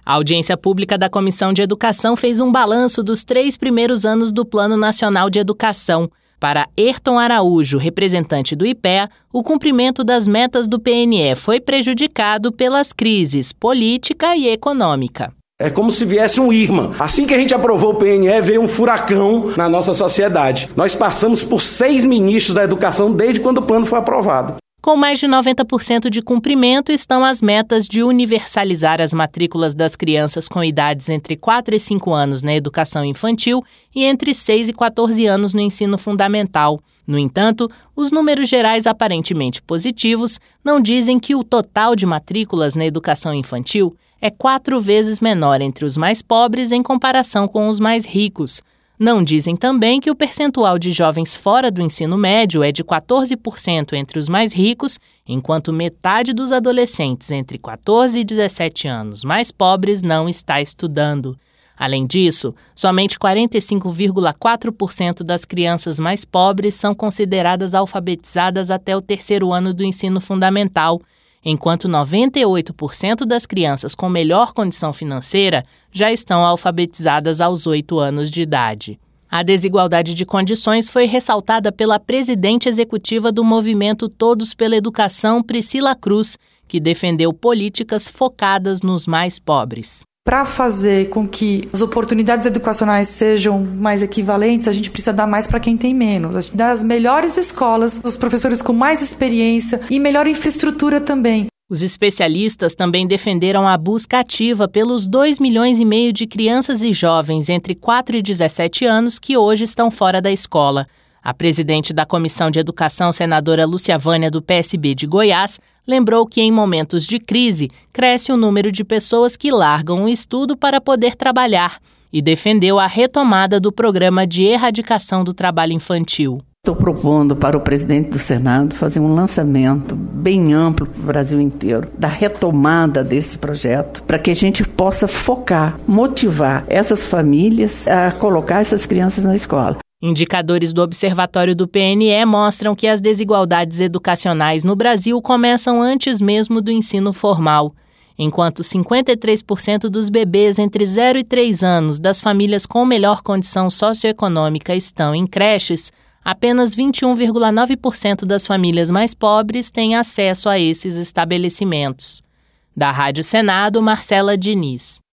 A audiência pública da Comissão de Educação fez um balanço dos 3 primeiros anos do Plano Nacional de Educação. Para Ayrton Araújo, representante do IPEA, o cumprimento das metas do PNE foi prejudicado pelas crises política e econômica. É como se viesse um Irma. Assim que a gente aprovou o PNE, veio um furacão na nossa sociedade. Nós passamos por 6 ministros da educação desde quando o plano foi aprovado. Com mais de 90% de cumprimento estão as metas de universalizar as matrículas das crianças com idades entre 4 e 5 anos na educação infantil e entre 6 e 14 anos no ensino fundamental. No entanto, os números gerais aparentemente positivos não dizem que o total de matrículas na educação infantil é 4 vezes menor entre os mais pobres em comparação com os mais ricos. Não dizem também que o percentual de jovens fora do ensino médio é de 14% entre os mais ricos, enquanto metade dos adolescentes entre 14 e 17 anos mais pobres não está estudando. Além disso, somente 45,4% das crianças mais pobres são consideradas alfabetizadas até o 3º ano do ensino fundamental, enquanto 98% das crianças com melhor condição financeira já estão alfabetizadas aos 8 anos de idade. A desigualdade de condições foi ressaltada pela presidente executiva do movimento Todos pela Educação, Priscila Cruz, que defendeu políticas focadas nos mais pobres. Para fazer com que as oportunidades educacionais sejam mais equivalentes, a gente precisa dar mais para quem tem menos. A gente dá as melhores escolas, os professores com mais experiência e melhor infraestrutura também. Os especialistas também defenderam a busca ativa pelos 2,5 milhões de crianças e jovens entre 4 e 17 anos que hoje estão fora da escola. A presidente da Comissão de Educação, senadora Lúcia Vânia, do PSB de Goiás, lembrou que em momentos de crise cresce o número de pessoas que largam o estudo para poder trabalhar e defendeu a retomada do programa de erradicação do trabalho infantil. Estou propondo para o presidente do Senado fazer um lançamento bem amplo para o Brasil inteiro, da retomada desse projeto, para que a gente possa focar, motivar essas famílias a colocar essas crianças na escola. Indicadores do Observatório do PNE mostram que as desigualdades educacionais no Brasil começam antes mesmo do ensino formal. Enquanto 53% dos bebês entre 0 e 3 anos das famílias com melhor condição socioeconômica estão em creches, apenas 21,9% das famílias mais pobres têm acesso a esses estabelecimentos. Da Rádio Senado, Marcela Diniz.